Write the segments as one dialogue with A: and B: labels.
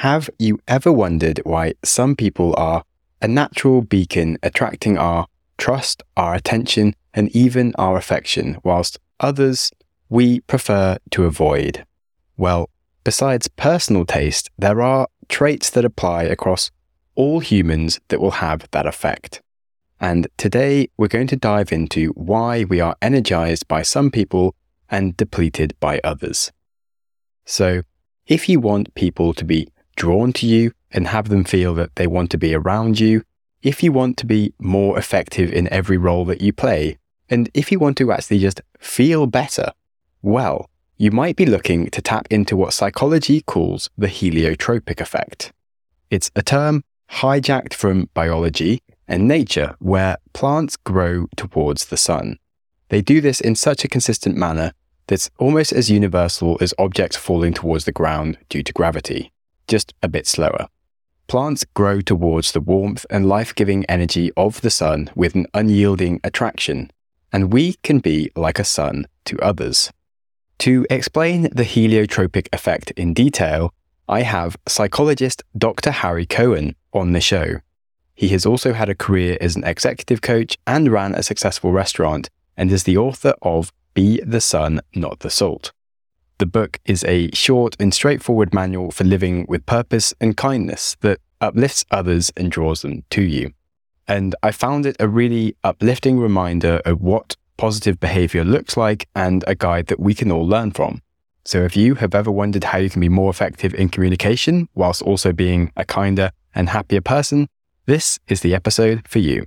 A: Have you ever wondered why some people are a natural beacon attracting our trust, our attention, and even our affection, whilst others we prefer to avoid? Well, besides personal taste, there are traits that apply across all humans that will have that effect. And today we're going to dive into why we are energized by some people and depleted by others. So, if you want people to be drawn to you and have them feel that they want to be around you, if you want to be more effective in every role that you play, and if you want to actually just feel better, well, you might be looking to tap into what psychology calls the heliotropic effect. It's a term hijacked from biology and nature, where plants grow towards the sun. They do this in such a consistent manner that's almost as universal as objects falling towards the ground due to gravity, just a bit slower. Plants grow towards the warmth and life-giving energy of the sun with an unyielding attraction, and we can be like a sun to others. To explain the heliotropic effect in detail, I have psychologist Dr. Harry Cohen on the show. He has also had a career as an executive coach and ran a successful restaurant, and is the author of Be the Sun, Not the Salt. The book is a short and straightforward manual for living with purpose and kindness that uplifts others and draws them to you. And I found it a really uplifting reminder of what positive behavior looks like and a guide that we can all learn from. So if you have ever wondered how you can be more effective in communication whilst also being a kinder and happier person, this is the episode for you.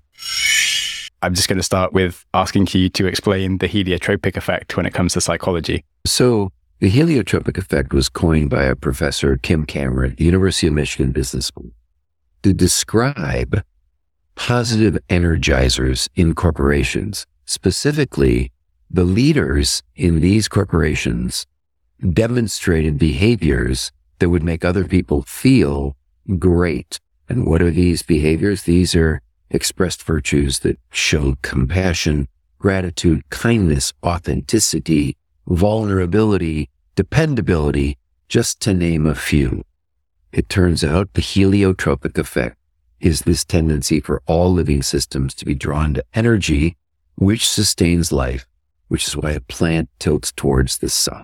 A: I'm just going to start with asking you to explain the heliotropic effect when it comes to psychology.
B: So the heliotropic effect was coined by a professor, Kim Cameron, at the University of Michigan Business School, to describe positive energizers in corporations. Specifically, the leaders in these corporations demonstrated behaviors that would make other people feel great. And what are these behaviors? These are expressed virtues that show compassion, gratitude, kindness, authenticity, vulnerability, dependability, just to name a few. It turns out the heliotropic effect is this tendency for all living systems to be drawn to energy, which sustains life, which is why a plant tilts towards the sun.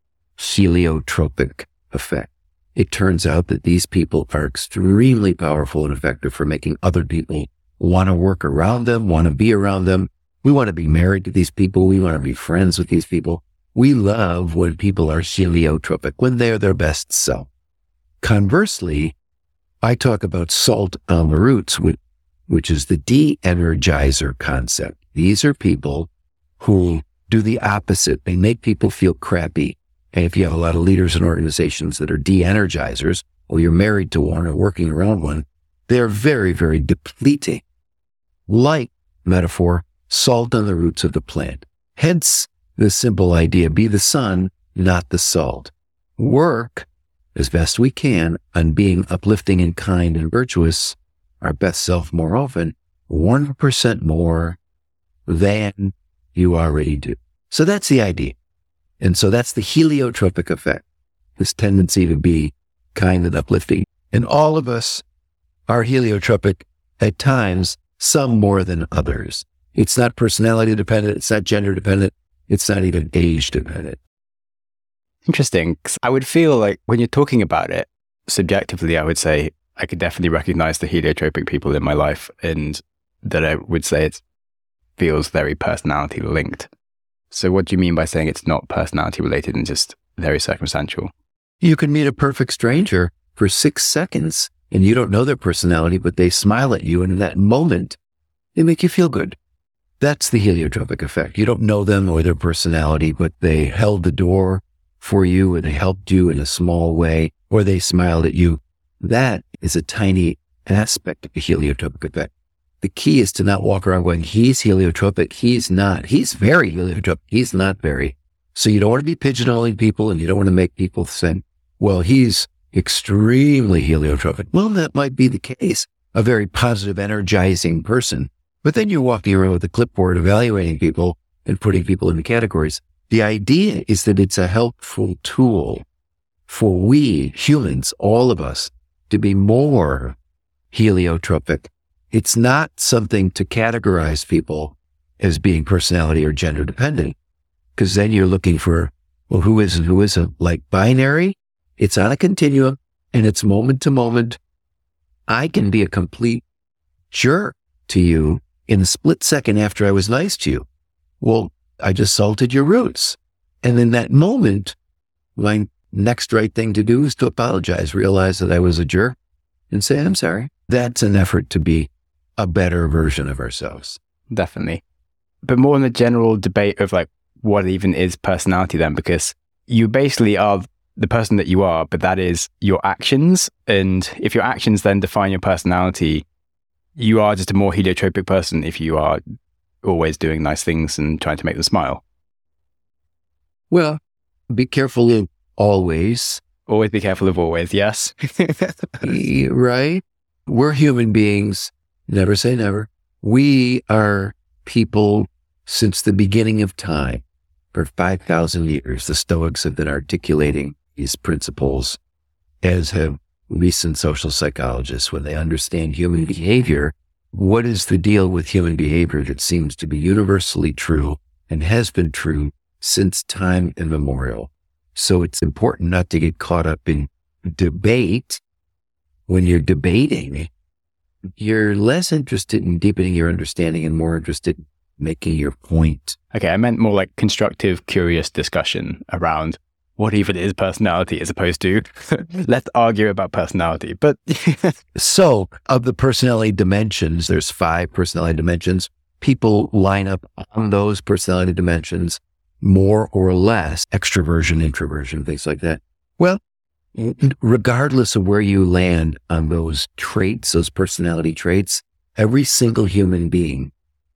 B: Heliotropic effect. It turns out that these people are extremely powerful and effective for making other people want to work around them, want to be around them. We want to be married to these people. We want to be friends with these people. We love when people are heliotropic, when they're their best self. Conversely, I talk about salt on the roots, which is the de-energizer concept. These are people who do the opposite. They make people feel crappy. And if you have a lot of leaders and organizations that are de-energizers, or you're married to one or working around one, they're very, very depleting. Like, metaphor, salt on the roots of the plant. Hence, the simple idea, be the sun, not the salt. Work as best we can on being uplifting and kind and virtuous, our best self more often, 1% more than you already do. So that's the idea. And so that's the heliotropic effect, this tendency to be kind and uplifting. And all of us are heliotropic at times, some more than others. It's not personality dependent. It's not gender dependent. It's not even age dependent.
A: Interesting. 'Cause I would feel like when you're talking about it, subjectively, I would say I could definitely recognize the heliotropic people in my life, and that I would say it feels very personality linked. So what do you mean by saying it's not personality related and just very circumstantial?
B: You can meet a perfect stranger for 6 seconds and you don't know their personality, but they smile at you. And in that moment, they make you feel good. That's the heliotropic effect. You don't know them or their personality, but they held the door for you and they helped you in a small way, or they smiled at you. That is a tiny aspect of the heliotropic effect. The key is to not walk around going, he's heliotropic. He's not. He's very heliotropic. He's not very. So you don't want to be pigeonholing people, and you don't want to make people think, well, he's extremely heliotropic. Well, that might be the case. A very positive, energizing person. But then you're walking around with a clipboard evaluating people and putting people into categories. The idea is that it's a helpful tool for we humans, all of us, to be more heliotropic. It's not something to categorize people as being personality or gender dependent, because then you're looking for, well, who is and who isn't. Like binary, it's on a continuum and it's moment to moment. I can be a complete jerk to you in a split second after I was nice to you. Well, I just salted your roots. And in that moment, my next right thing to do is to apologize, realize that I was a jerk and say, I'm sorry. That's an effort to be a better version of ourselves.
A: Definitely. But more in the general debate of like, what even is personality then? Because you basically are the person that you are, but that is your actions. And if your actions then define your personality, you are just a more heliotropic person if you are always doing nice things and trying to make them smile.
B: Well, be careful of always.
A: Always be careful of always, yes.
B: Right? We're human beings. Never say never. We are people since the beginning of time. For 5,000 years, the Stoics have been articulating these principles, as have recent social psychologists. When they understand human behavior, what is the deal with human behavior that seems to be universally true and has been true since time immemorial? So it's important not to get caught up in debate. When you're debating, you're less interested in deepening your understanding and more interested in making your point.
A: Okay, I meant more like constructive, curious discussion around what even is personality as opposed to let's argue about personality. But
B: so of the personality dimensions, there's 5 personality dimensions. People line up on those personality dimensions more or less, extroversion, introversion, things like that. Well, regardless of where you land on those traits, those personality traits, every single human being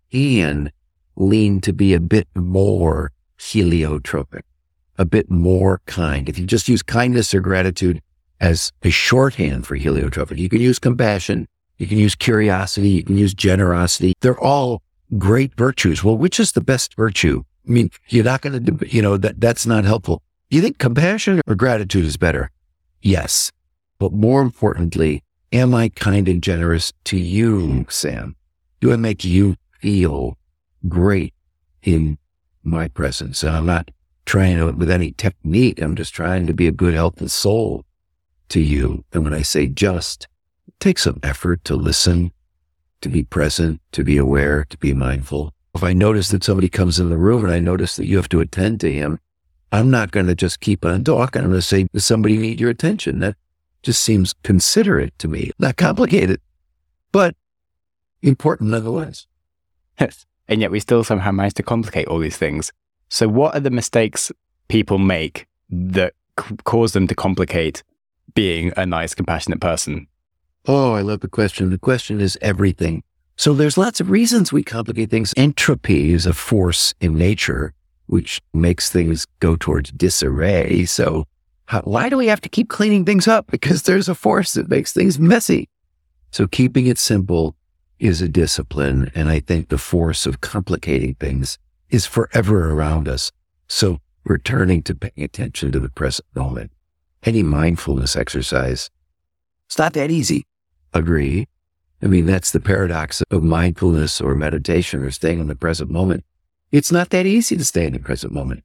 B: can lean to be a bit more heliotropic, a bit more kind. If you just use kindness or gratitude as a shorthand for heliotropic, you can use compassion, you can use curiosity, you can use generosity. They're all great virtues. Well, which is the best virtue? I mean, you're not going to, that's not helpful. Do you think compassion or gratitude is better? Yes. But more importantly, am I kind and generous to you, Sam? Do I make you feel great in my presence? And I'm not trying to, with any technique, I'm just trying to be a good, healthy soul to you. And when I say just, it takes some effort to listen, to be present, to be aware, to be mindful. If I notice that somebody comes in the room and I notice that you have to attend to him, I'm not going to just keep on talking. I'm going to say, does somebody need your attention? That just seems considerate to me. Not complicated, but important nonetheless.
A: Yes. And yet we still somehow manage to complicate all these things. So what are the mistakes people make that cause them to complicate being a nice, compassionate person?
B: Oh, I love the question. The question is everything. So there's lots of reasons we complicate things. Entropy is a force in nature which makes things go towards disarray. So why do we have to keep cleaning things up? Because there's a force that makes things messy. So keeping it simple is a discipline. And I think the force of complicating things is forever around us. So returning to paying attention to the present moment. Any mindfulness exercise, it's not that easy. Agree? I mean, that's the paradox of mindfulness or meditation or staying in the present moment. It's not that easy to stay in the present moment.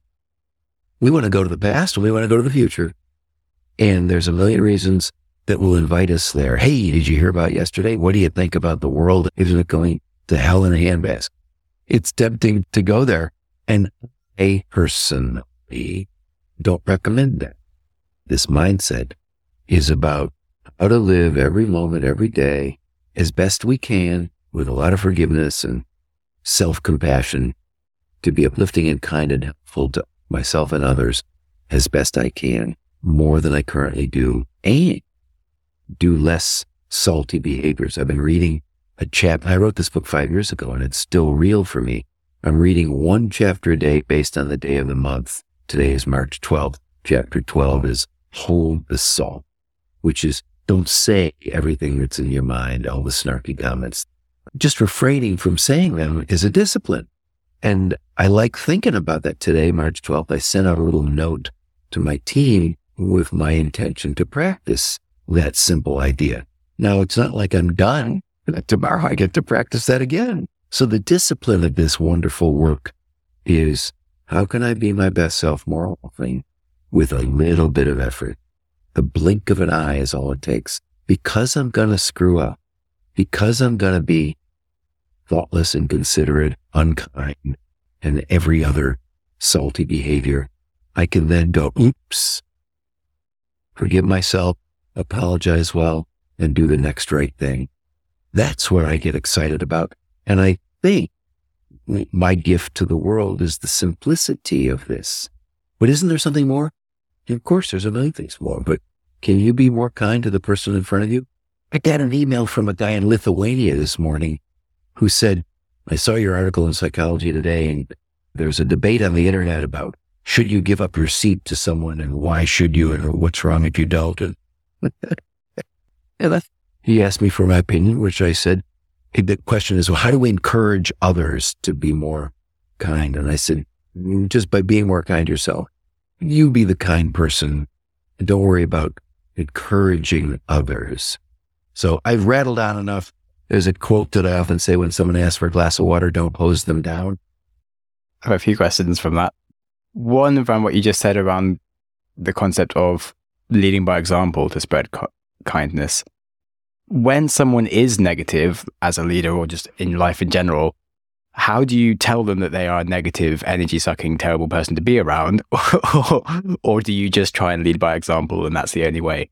B: We want to go to the past and we want to go to the future. And there's a million reasons that will invite us there. Hey, did you hear about yesterday? What do you think about the world? Isn't it going to hell in a handbasket? It's tempting to go there. And I personally don't recommend that. This mindset is about how to live every moment, every day, as best we can, with a lot of forgiveness and self-compassion, to be uplifting and kind and helpful to myself and others as best I can, more than I currently do, and do less salty behaviors. I've been reading a chapter. I wrote this book 5 years ago, and it's still real for me. I'm reading 1 chapter a day based on the day of the month. Today is March 12th. Chapter 12 is Hold the Salt, which is don't say everything that's in your mind, all the snarky comments. Just refraining from saying them is a discipline. And I like thinking about that today, March 12th. I sent out a little note to my team with my intention to practice that simple idea. Now, it's not like I'm done. Tomorrow I get to practice that again. So the discipline of this wonderful work is, how can I be my best self more often with a little bit of effort? The blink of an eye is all it takes. Because I'm going to screw up, because I'm going to be thoughtless, inconsiderate, unkind, and every other salty behavior, I can then go, oops, forgive myself, apologize well, and do the next right thing. That's what I get excited about. And I think my gift to the world is the simplicity of this. But isn't there something more? Of course, there's a million things more, but can you be more kind to the person in front of you? I got an email from a guy in Lithuania this morning who said, I saw your article in Psychology Today, and there's a debate on the internet about should you give up your seat to someone and why should you, and what's wrong if you don't? And he asked me for my opinion, which I said, the question is, well, how do we encourage others to be more kind? And I said, just by being more kind yourself. You be the kind person. And don't worry about encouraging others. So I've rattled on enough. There's a quote that I often say when someone asks for a glass of water, don't hose them down.
A: I have a few questions from that. One around what you just said around the concept of leading by example to spread kindness. When someone is negative as a leader or just in life in general, how do you tell them that they are a negative, energy-sucking, terrible person to be around? Or do you just try and lead by example and that's the only way?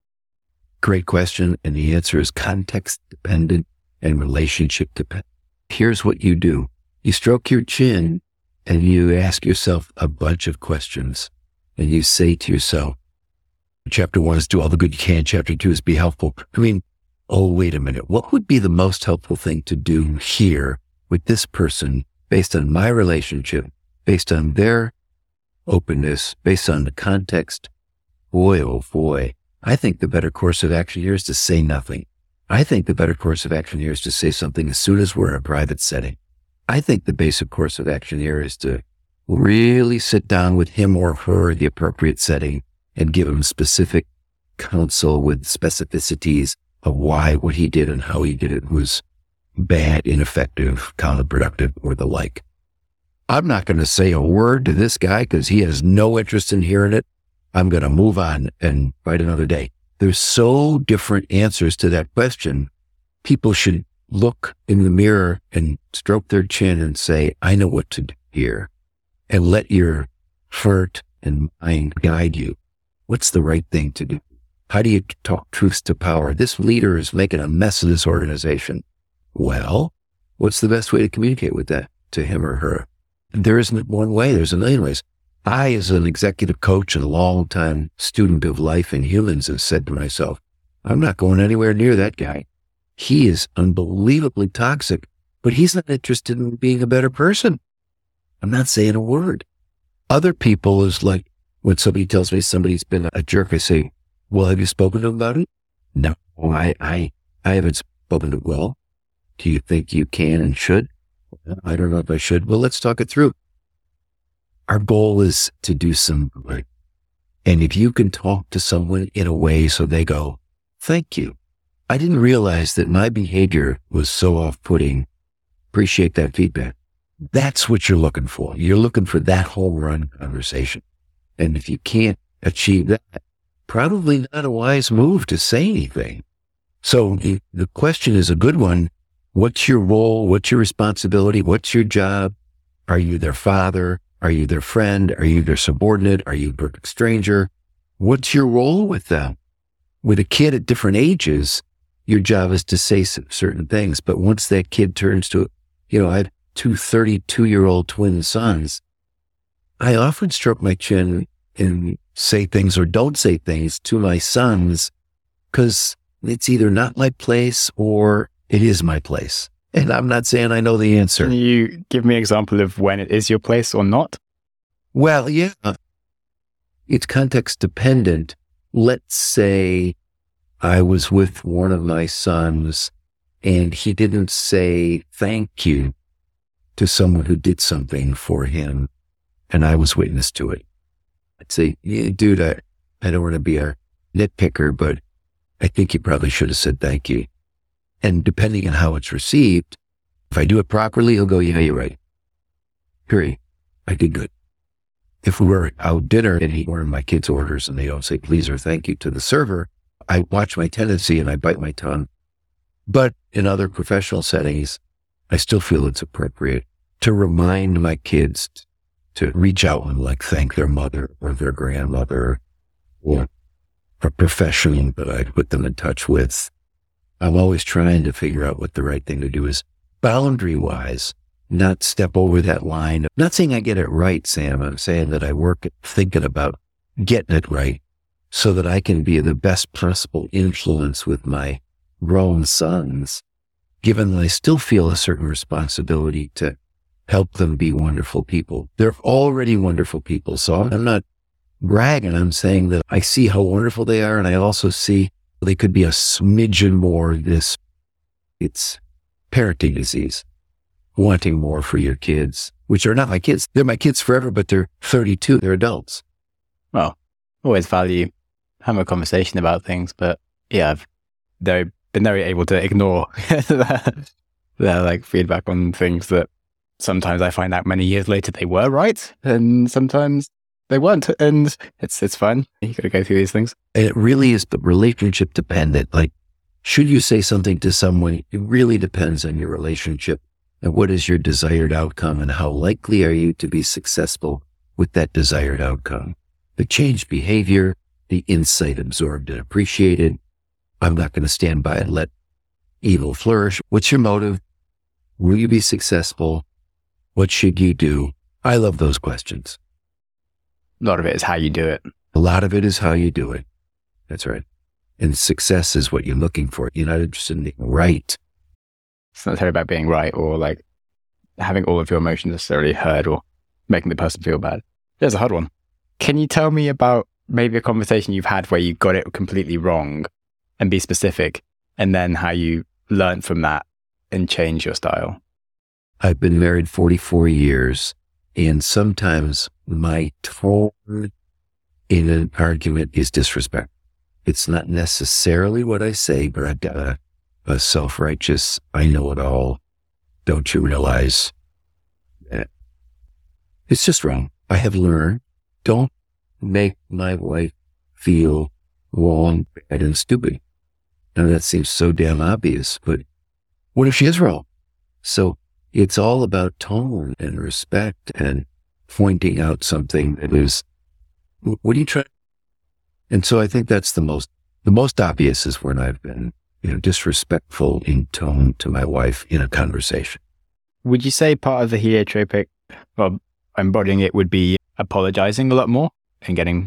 B: Great question. And the answer is context dependent and relationship dependent. Here's what you do. You stroke your chin and you ask yourself a bunch of questions. And you say to yourself, chapter 1 is do all the good you can. Chapter 2 is be helpful. I mean, oh, wait a minute. What would be the most helpful thing to do here with this person based on my relationship, based on their openness, based on the context? Boy, oh boy. I think the better course of action here is to say nothing. I think the better course of action here is to say something as soon as we're in a private setting. I think the basic course of action here is to really sit down with him or her in the appropriate setting and give him specific counsel with specificities of why what he did and how he did it was bad, ineffective, counterproductive, or the like. I'm not going to say a word to this guy because he has no interest in hearing it. I'm going to move on and fight another day. There's so different answers to that question. People should look in the mirror and stroke their chin and say, I know what to do here. And let your heart and mind guide you. What's the right thing to do? How do you talk truth to power? This leader is making a mess of this organization. Well, what's the best way to communicate with that to him or her? There isn't one way. There's a million ways. I, as an executive coach and a long-time student of life and humans, have said to myself, I'm not going anywhere near that guy. He is unbelievably toxic, but he's not interested in being a better person. I'm not saying a word. Other people is like, when somebody tells me somebody's been a jerk, I say, well, have you spoken to him about it? No, I haven't spoken to him. Well, do you think you can and should? I don't know if I should. Well, let's talk it through. Our goal is to do some good. And if you can talk to someone in a way so they go, thank you. I didn't realize that my behavior was so off-putting. Appreciate that feedback. That's what you're looking for. You're looking for that home run conversation. And if you can't achieve that, probably not a wise move to say anything. So the question is a good one. What's your role? What's your responsibility? What's your job? Are you their father? Are you their friend? Are you their subordinate? Are you a perfect stranger? What's your role with them? With a kid at different ages, your job is to say certain things. But once that kid turns to, I have two 32-year-old twin sons. I often stroke my chin and say things or don't say things to my sons because it's either not my place or it is my place. And I'm not saying I know the answer.
A: Can you give me an example of when it is your place or not?
B: Well, yeah. It's context dependent. Let's say I was with one of my sons and he didn't say thank you to someone who did something for him and I was witness to it. I'd say, yeah, dude, I don't want to be a nitpicker, but I think you probably should have said thank you. And depending on how it's received, if I do it properly, he'll go, yeah, you're right. Period. I did good. If we were out dinner and he ordered my kids' orders and they don't say please or thank you to the server, I watch my tendency and I bite my tongue. But in other professional settings, I still feel it's appropriate to remind my kids to reach out and like thank their mother or their grandmother or a professional that I put them in touch with. I'm always trying to figure out what the right thing to do is boundary-wise, not step over that line. I'm not saying I get it right, Sam. I'm saying that I work at thinking about getting it right so that I can be the best possible influence with my grown sons, given that I still feel a certain responsibility to help them be wonderful people. They're already wonderful people. So I'm not bragging. I'm saying that I see how wonderful they are. And I also see they could be a smidgen more it's parenting disease, wanting more for your kids, which are not my kids. They're my kids forever, but they're 32. They're adults.
A: Well, always value having a conversation about things, but yeah, I've been very able to ignore their like feedback on things that sometimes I find out many years later they were right, and sometimes they weren't, and it's fine. You got to go through these things.
B: And it really is the relationship dependent. Like, should you say something to someone? It really depends on your relationship and what is your desired outcome and how likely are you to be successful with that desired outcome. The changed behavior, the insight absorbed and appreciated. I'm not going to stand by and let evil flourish. What's your motive? Will you be successful? What should you do? I love those questions.
A: A lot of it is how you do it.
B: A lot of it is how you do it. That's right. And success is what you're looking for. You're not interested in being right.
A: It's not necessarily about being right or like having all of your emotions necessarily heard or making the person feel bad. There's a hard one. Can you tell me about maybe a conversation you've had where you got it completely wrong and be specific, and then how you learned from that and change your style?
B: I've been married 44 years, and sometimes my tone in an argument is disrespect. It's not necessarily what I say, but I've got a self-righteous, I know it all. Don't you realize that it's just wrong? I have learned, don't make my wife feel wrong, bad, and stupid. Now that seems so damn obvious, but what if she is wrong? So it's all about tone and respect and pointing out something that is, what are you trying? And so I think that's the most obvious is when I've been, disrespectful in tone to my wife in a conversation.
A: Would you say part of the heliotropic, well, embodying it would be apologizing a lot more and getting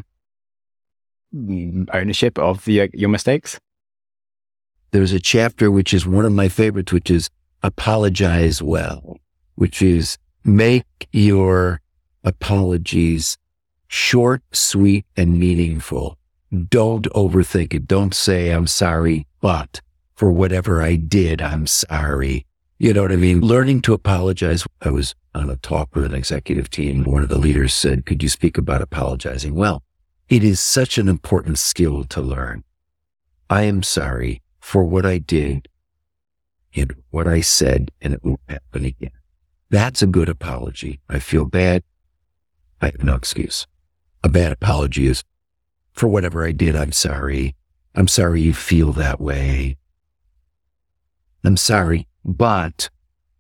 A: ownership of your mistakes?
B: There's a chapter, which is one of my favorites, which is apologize well, which is make your apologies short, sweet, and meaningful. Don't overthink it. Don't say, I'm sorry, but for whatever I did, I'm sorry. You know what I mean? Learning to apologize. I was on a talk with an executive team. One of the leaders said, could you speak about apologizing? Well, it is such an important skill to learn. I am sorry for what I did and what I said, and it won't happen again. That's a good apology. I feel bad. I have no excuse. A bad apology is, for whatever I did, I'm sorry. I'm sorry you feel that way. I'm sorry, but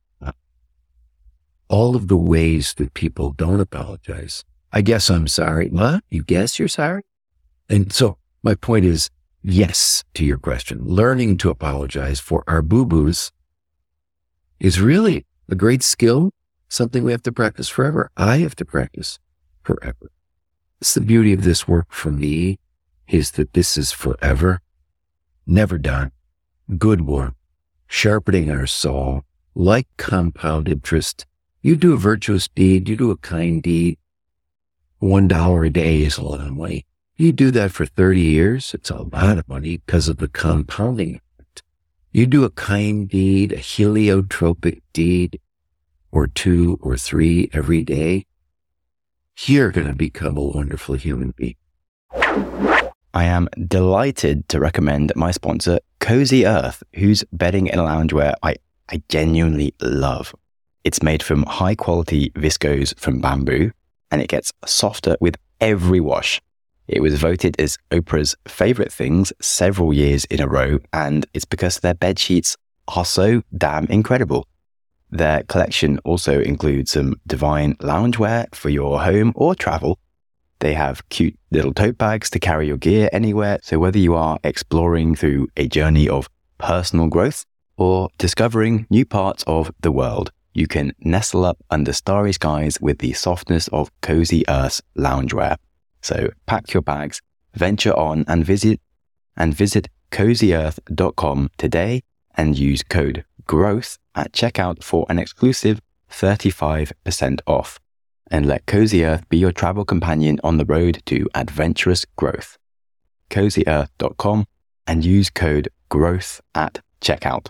B: all of the ways that people don't apologize, I guess I'm sorry. What? You guess you're sorry? And so my point is, yes, to your question, learning to apologize for our boo-boos is really a great skill, something we have to practice forever. I have to practice forever. It's the beauty of this work for me is that this is forever, never done, good work, sharpening our soul, like compound interest. You do a virtuous deed, you do a kind deed, $1 a day is a lot of money. You do that for 30 years, it's a lot of money because of the compounding effect. You do a kind deed, a heliotropic deed, or 2 or 3 every day, you're going to become a wonderful human being.
A: I am delighted to recommend my sponsor, Cozy Earth, whose bedding and loungewear I genuinely love. It's made from high quality viscose from bamboo, and it gets softer with every wash. It was voted as Oprah's favorite things several years in a row, and it's because their bed sheets are so damn incredible. Their collection also includes some divine loungewear for your home or travel. They have cute little tote bags to carry your gear anywhere. So whether you are exploring through a journey of personal growth or discovering new parts of the world, you can nestle up under starry skies with the softness of Cozy Earth's loungewear. So pack your bags, venture on, and visit cozyearth.com today and use code GROWTH at checkout for an exclusive 35% off. And let Cozy Earth be your travel companion on the road to adventurous growth. cozyearth.com and use code GROWTH at checkout.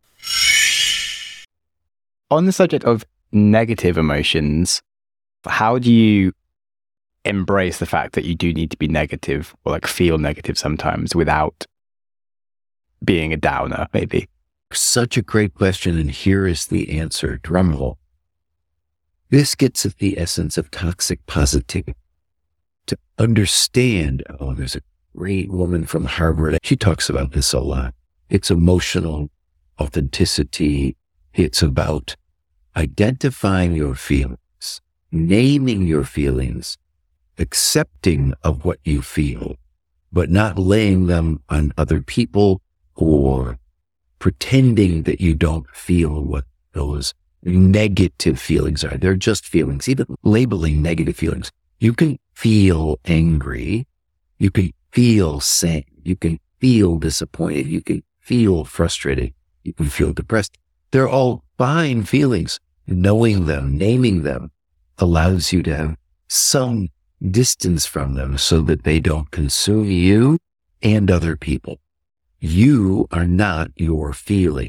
A: On the subject of negative emotions, how do you embrace the fact that you do need to be negative or like feel negative sometimes without being a downer, maybe?
B: Such a great question. And here is the answer. Drumroll. This gets at the essence of toxic positivity. To understand, there's a great woman from Harvard. She talks about this a lot. It's emotional authenticity. It's about identifying your feelings, naming your feelings, accepting of what you feel, but not laying them on other people or pretending that you don't feel what those negative feelings are. They're just feelings. Even labeling negative feelings. You can feel angry. You can feel sad. You can feel disappointed. You can feel frustrated. You can feel depressed. They're all fine feelings. Knowing them, naming them, allows you to have some distance from them so that they don't consume you and other people. You are not your feelings.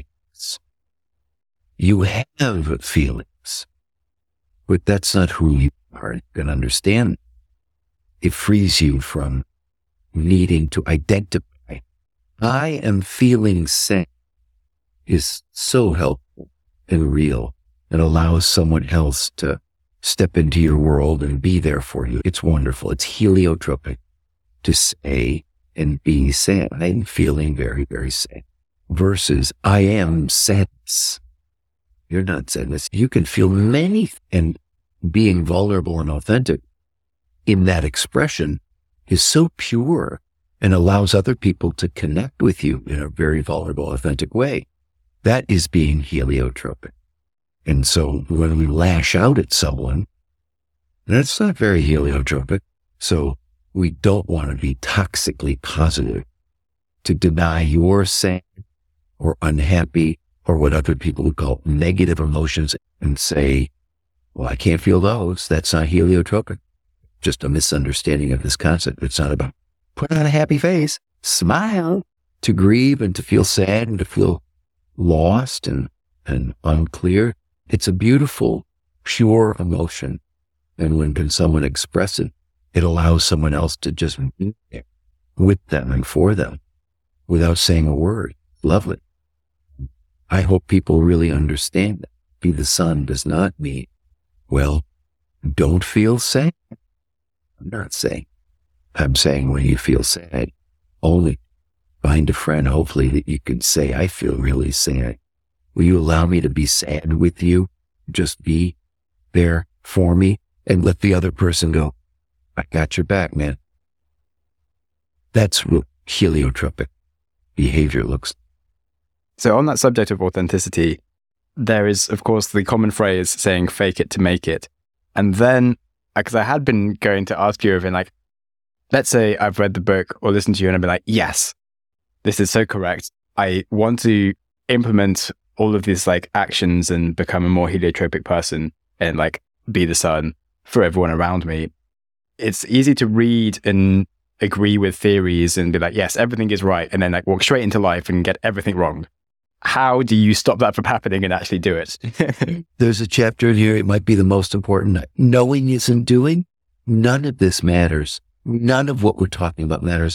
B: You have feelings, but that's not who you are. You can understand. It frees you from needing to identify. I am feeling sad is so helpful and real and allows someone else to step into your world and be there for you. It's wonderful. It's heliotropic to say and be sad. I'm feeling very, very sad versus I am sadness. You're not sadness. You can feel many, and being vulnerable and authentic in that expression is so pure and allows other people to connect with you in a very vulnerable, authentic way. That is being heliotropic. And so when we lash out at someone, that's not very heliotropic. So we don't want to be toxically positive. To deny you're sad or unhappy or what other people would call negative emotions and say, well, I can't feel those. That's not heliotropic. Just a misunderstanding of this concept. It's not about put on a happy face, smile. To grieve and to feel sad and to feel lost and unclear. It's a beautiful, pure emotion. And when can someone express it, it allows someone else to just be there with them and for them without saying a word. Lovely. I hope people really understand that. Be the sun does not mean, well, don't feel sad. I'm not saying. I'm saying when you feel sad, only find a friend, hopefully, that you can say, I feel really sad. Will you allow me to be sad with you? Just be there for me and let the other person go, I got your back, man. That's what heliotropic behavior looks like.
A: So on that subject of authenticity, there is, of course, the common phrase saying fake it to make it. And then, because I had been going to ask you, like, let's say I've read the book or listened to you and I've been like, yes, this is so correct. I want to implement all of these like actions and become a more heliotropic person and like be the sun for everyone around me. It's easy to read and agree with theories and be like, yes, everything is right. And then like walk straight into life and get everything wrong. How do you stop that from happening and actually do it?
B: There's a chapter in here. It might be the most important. Knowing isn't doing. None of this matters. None of what we're talking about matters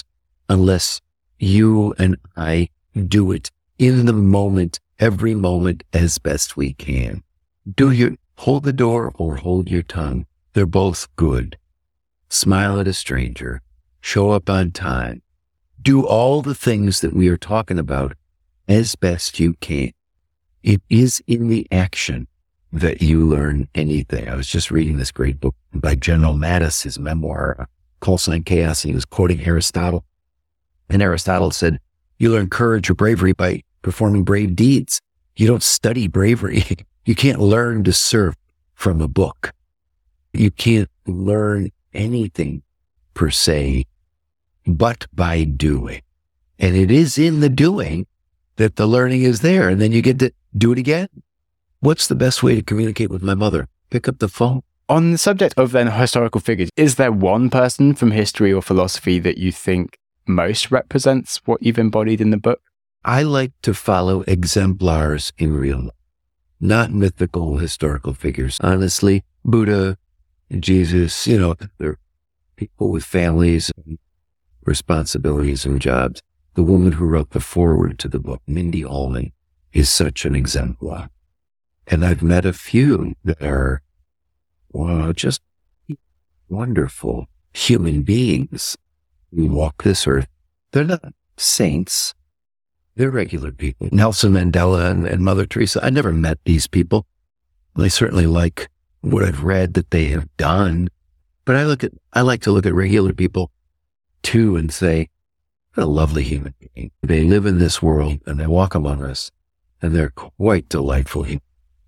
B: unless you and I do it in the moment, every moment as best we can. Hold the door or hold your tongue. They're both good. Smile at a stranger. Show up on time. Do all the things that we are talking about as best you can. It is in the action that you learn anything. I was just reading this great book by General Mattis, his memoir, Call Sign Chaos, and he was quoting Aristotle. And Aristotle said, you learn courage or bravery by performing brave deeds. You don't study bravery. You can't learn to surf from a book. You can't learn anything per se, but by doing. And it is in the doing that the learning is there. And then you get to do it again. What's the best way to communicate with my mother? Pick up the phone.
A: On the subject of then historical figures, is there one person from history or philosophy that you think most represents what you've embodied in the book?
B: I like to follow exemplars in real life, not mythical historical figures. Honestly, Buddha, Jesus, they're people with families and responsibilities and jobs. The woman who wrote the foreword to the book, Mindy Ullman, is such an exemplar. And I've met a few that are, just wonderful human beings who walk this earth. They're not saints. They're regular people. Nelson Mandela and Mother Teresa. I never met these people. I certainly like what I've read that they have done. But I like to look at regular people too and say, what a lovely human being. They live in this world and they walk among us and they're quite delightful humans.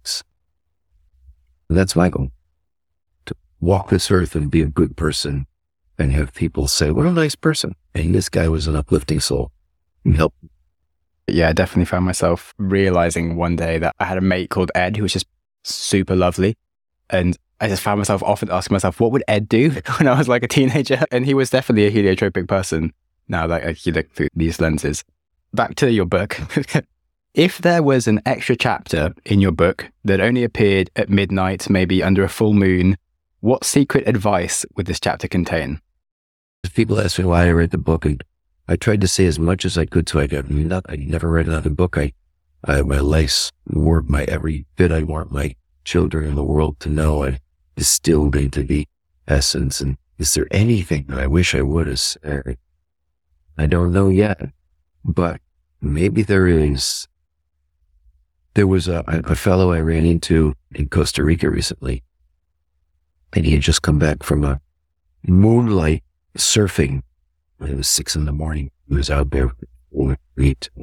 B: And that's my goal, to walk this earth and be a good person and have people say, what a nice person. And this guy was an uplifting soul. He helped.
A: Yeah, I definitely found myself realizing one day that I had a mate called Ed who was just super lovely. And I just found myself often asking myself, what would Ed do when I was like a teenager? And he was definitely a heliotropic person now that you look through these lenses. Back to your book. If there was an extra chapter in your book that only appeared at midnight, maybe under a full moon, what secret advice would this chapter contain?
B: People ask me why I read the book, and I tried to say as much as I could, so I never read another book. My life's work, my every bit I want my children in the world to know, I distilled into the essence. And is there anything that I wish I would have said? I don't know yet, but maybe there is. There was a fellow I ran into in Costa Rica recently, and he had just come back from a moonlight surfing. It was 6 a.m. He was out there from 3 to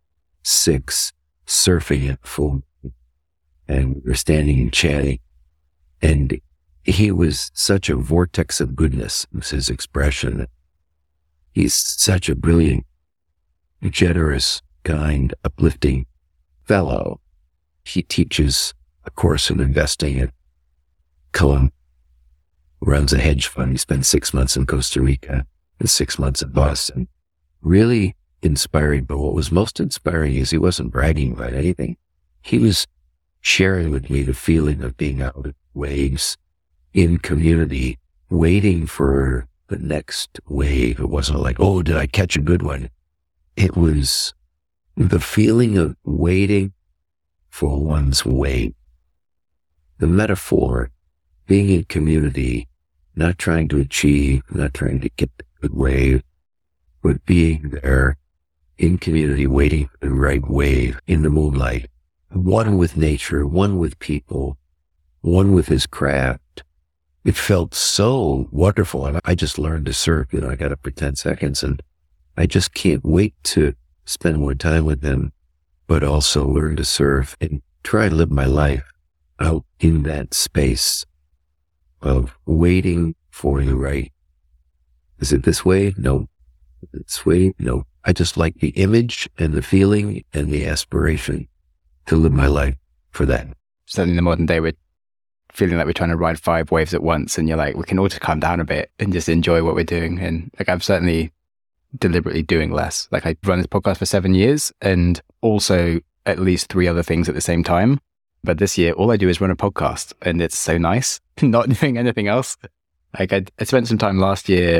B: 6 surfing at full, and we were standing and chatting, and he was such a vortex of goodness, was his expression. He's such a brilliant, generous, kind, uplifting fellow. He teaches a course in investing at Cullen, runs a hedge fund. He spent 6 months in Costa Rica and 6 months in Boston. Really inspiring, but what was most inspiring is he wasn't bragging about anything. He was sharing with me the feeling of being out at waves in community, waiting for the next wave. It wasn't like, oh, did I catch a good one? It was the feeling of waiting for one's wave. The metaphor, being in community, not trying to achieve, not trying to get the good wave, but being there in community, waiting for the right wave in the moonlight, one with nature, one with people, one with his craft. It felt so wonderful. And I just learned to surf. I got up for 10 seconds, and I just can't wait to spend more time with him, but also learn to surf and try to live my life out in that space of waiting for the right. Is it this way? No. This way? No. I just like the image and the feeling and the aspiration to live my life for that.
A: Certainly in the modern day, we're feeling like we're trying to ride 5 waves at once, and you're like, we can all just calm down a bit and just enjoy what we're doing. And like, I'm certainly deliberately doing less. Like, I run this podcast for 7 years and also at least 3 other things at the same time. But this year, all I do is run a podcast, and it's so nice not doing anything else. Like, I spent some time last year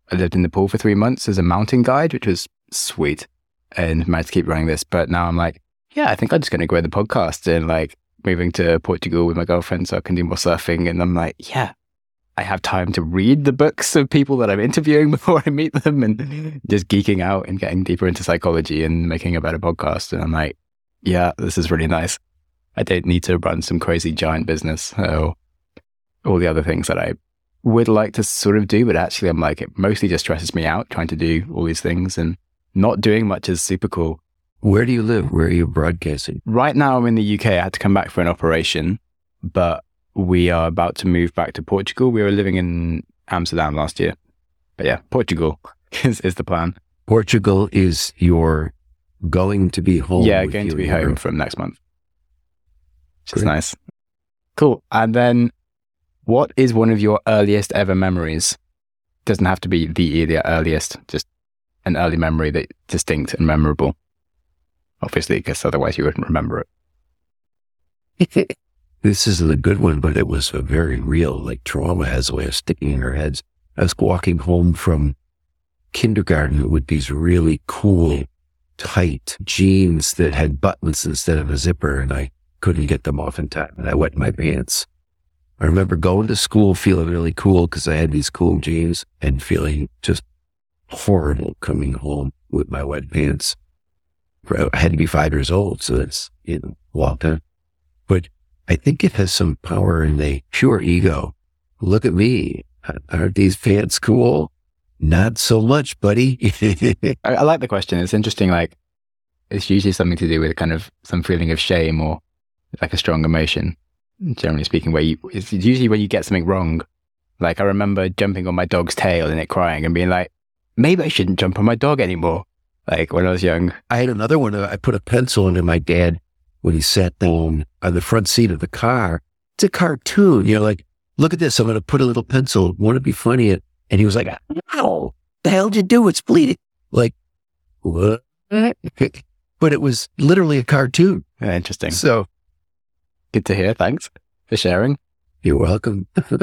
A: I lived in Nepal for 3 months as a mountain guide, which was sweet, and managed to keep running this. But now I'm like, yeah, I think I'm just going to grow the podcast and like moving to Portugal with my girlfriend so I can do more surfing. And I'm like, yeah, I have time to read the books of people that I'm interviewing before I meet them and just geeking out and getting deeper into psychology and making a better podcast. And I'm like, yeah, this is really nice. I don't need to run some crazy giant business or all the other things that I would like to sort of do. But actually, I'm like, it mostly just stresses me out trying to do all these things, and not doing much is super cool.
B: Where do you live? Where are you broadcasting?
A: Right now, I'm in the UK. I had to come back for an operation, but we are about to move back to Portugal. We were living in Amsterdam last year. But yeah, Portugal is the plan.
B: Portugal is your going to be home.
A: Yeah, going to be home from next month. Which is nice. Cool. And then what is one of your earliest ever memories? Doesn't have to be the earliest, just an early memory that's distinct and memorable. Obviously, because otherwise you wouldn't remember it.
B: This is a good one, but it was a very real, like trauma has a way of sticking in our heads. I was walking home from kindergarten with these really cool, tight jeans that had buttons instead of a zipper, and I couldn't get them off in time, and I wet my pants. I remember going to school feeling really cool because I had these cool jeans and feeling just horrible coming home with my wet pants. I had to be 5 years old, so that's, walked on. But I think it has some power in the pure ego. Look at me. Aren't these pants cool? Not so much, buddy.
A: I like the question. It's interesting. Like, it's usually something to do with kind of some feeling of shame or like a strong emotion, generally speaking, it's usually when you get something wrong. Like, I remember jumping on my dog's tail and it crying and being like, maybe I shouldn't jump on my dog anymore. Like when I was young.
B: I had another one. I put a pencil into my dad when he sat down on the front seat of the car. It's a cartoon. Like, look at this. I'm going to put a little pencil. Want to be funny? And he was like, ow, the hell did you do? It's bleeding. Like, what? But it was literally a cartoon.
A: Yeah, interesting.
B: So
A: good to hear. Thanks for sharing.
B: You're welcome.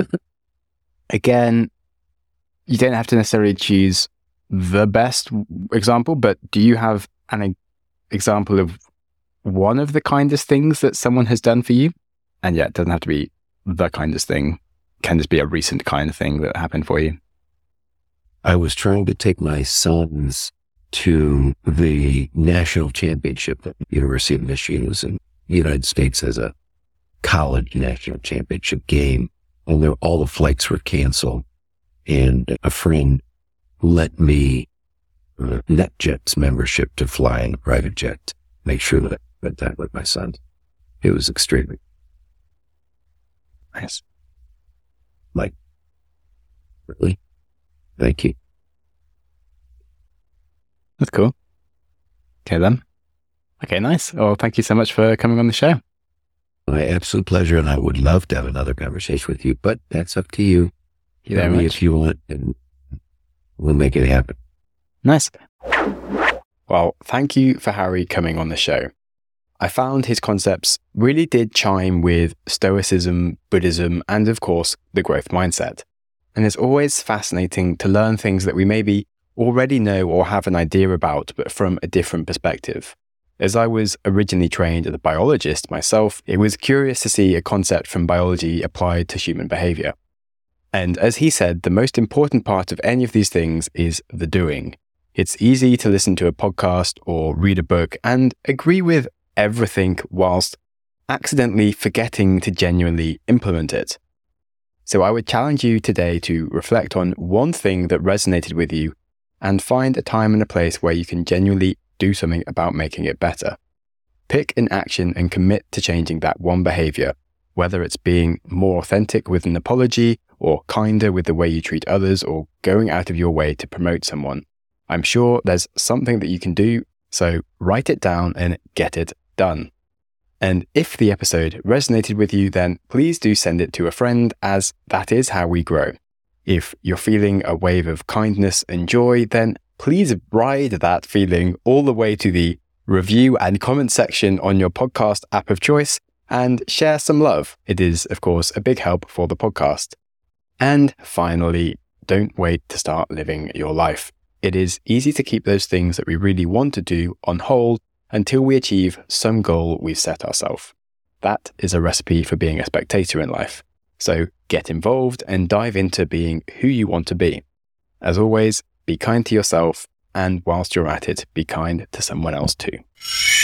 A: Again, you don't have to necessarily choose the best example, but do you have an example of one of the kindest things that someone has done for you? And yeah, it doesn't have to be the kindest thing. It can just be a recent kind of thing that happened for you.
B: I was trying to take my sons to the national championship that the University of Michigan was in the United States as a college national championship game. And all the flights were canceled. And a friend lent me NetJet's membership to fly in a private jet, make sure that I spent time with my son. It was extremely nice. Like, really? Thank you.
A: That's cool. Okay then. Okay, nice. Well, thank you so much for coming on the show.
B: My absolute pleasure, and I would love to have another conversation with you, but that's up to you.
A: Tell me
B: if you want, and we'll make it happen.
A: Nice. Well, thank you for Harry coming on the show. I found his concepts really did chime with Stoicism, Buddhism, and of course, the growth mindset. And it's always fascinating to learn things that we maybe already know or have an idea about, but from a different perspective. As I was originally trained as a biologist myself, it was curious to see a concept from biology applied to human behavior. And as he said, the most important part of any of these things is the doing. It's easy to listen to a podcast or read a book and agree with everything whilst accidentally forgetting to genuinely implement it. So I would challenge you today to reflect on one thing that resonated with you and find a time and a place where you can genuinely do something about making it better. Pick an action and commit to changing that one behavior, whether it's being more authentic with an apology or kinder with the way you treat others or going out of your way to promote someone. I'm sure there's something that you can do, so write it down and get it done. And if the episode resonated with you, then please do send it to a friend, as that is how we grow. If you're feeling a wave of kindness and joy, then please ride that feeling all the way to the review and comment section on your podcast app of choice and share some love. It is, of course, a big help for the podcast. And finally, don't wait to start living your life. It is easy to keep those things that we really want to do on hold until we achieve some goal we've set ourselves. That is a recipe for being a spectator in life. So get involved and dive into being who you want to be. As always, be kind to yourself, and whilst you're at it, be kind to someone else too.